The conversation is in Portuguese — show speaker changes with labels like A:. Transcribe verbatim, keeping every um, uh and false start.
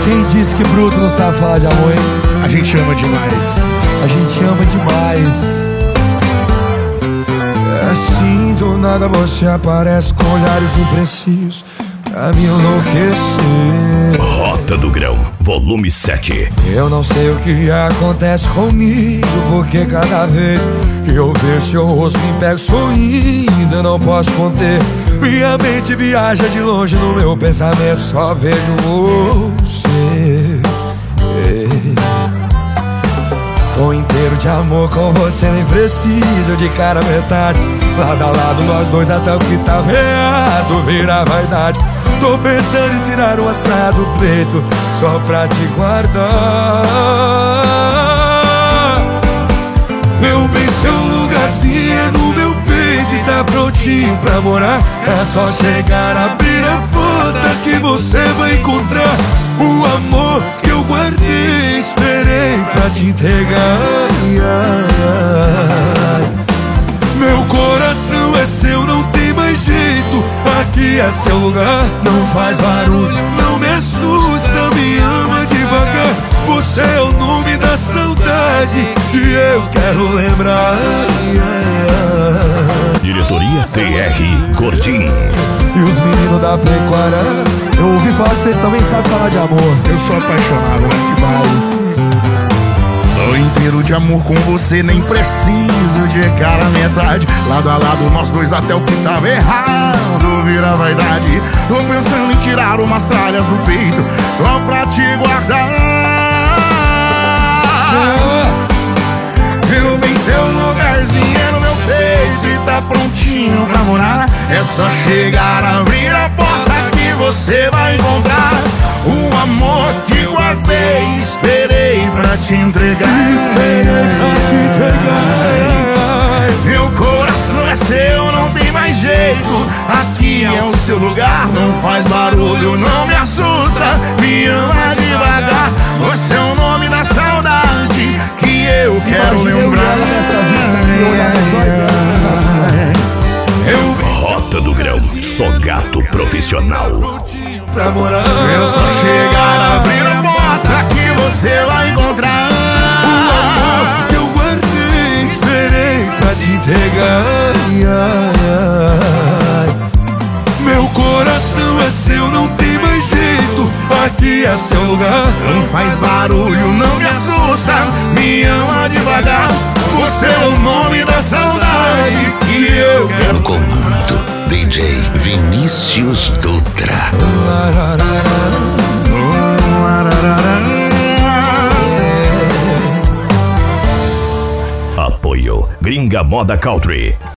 A: Quem disse que bruto não sabe falar de amor, hein?
B: A gente ama demais.
A: A gente ama demais. É assim, do nada você aparece com olhares imprecisos pra me enlouquecer.
C: Rota do Grão, volume sete.
A: Eu não sei o que acontece comigo, porque cada vez que eu vejo seu rosto me pego sorrindo, eu não posso conter. Minha mente viaja de longe, no meu pensamento só vejo você. Tô inteiro de amor com você, nem preciso de cara metade. Lado a lado nós dois até o que tava errado vira vaidade. Tô pensando em tirar o astral do peito só pra te guardar. Meu bem, seu lugarzinho é no meu peito e tá prontinho pra morar. É só chegar, abrir a porta que você vai encontrar o amor que eu guardei, esperei pra te entregar. Meu coração é seu, não tem mais jeito. Aqui é seu lugar, não faz barulho, não me assusta, me ama devagar. Você é o nome da saudade e eu quero lembrar.
C: Diretoria T R Gordinho.
A: E os meninos da pecuária, eu ouvi falar que vocês também sabem falar de amor.
B: Eu sou apaixonado, né?
A: Demais.
B: Tô inteiro de amor com você, nem preciso de cara metade. Lado a lado nós dois até o que tava errado vira vaidade. Tô pensando em tirar umas tralhas do peito só pra te guardar. Eu bem, seu lugarzinho é no meu peito e tá prontinho pra morar. É só chegar, abrir a porta que você vai encontrar o amor que guardei, esperei pra te entregar.
A: Esperei pra te entregar.
B: Meu coração é seu, não tem mais jeito. Aqui é o seu lugar, não faz barulho, não me assusta, me ama devagar. Você é o nome da saudade que eu quero lembrar. Eu
C: Rota do Grão, só gato profissional.
A: Pra morar.
B: É só chegar, abrir a porta que você vai encontrar
A: o amor que eu guardei, esperei pra te entregar. Meu coração é seu, não tem mais jeito. Aqui é seu lugar,
B: não faz barulho, não me assusta, me ama devagar. Você é o nome da saudade que eu quero.
C: No comando, D J Vinícius Dutra. Apoio Gringa Moda Country.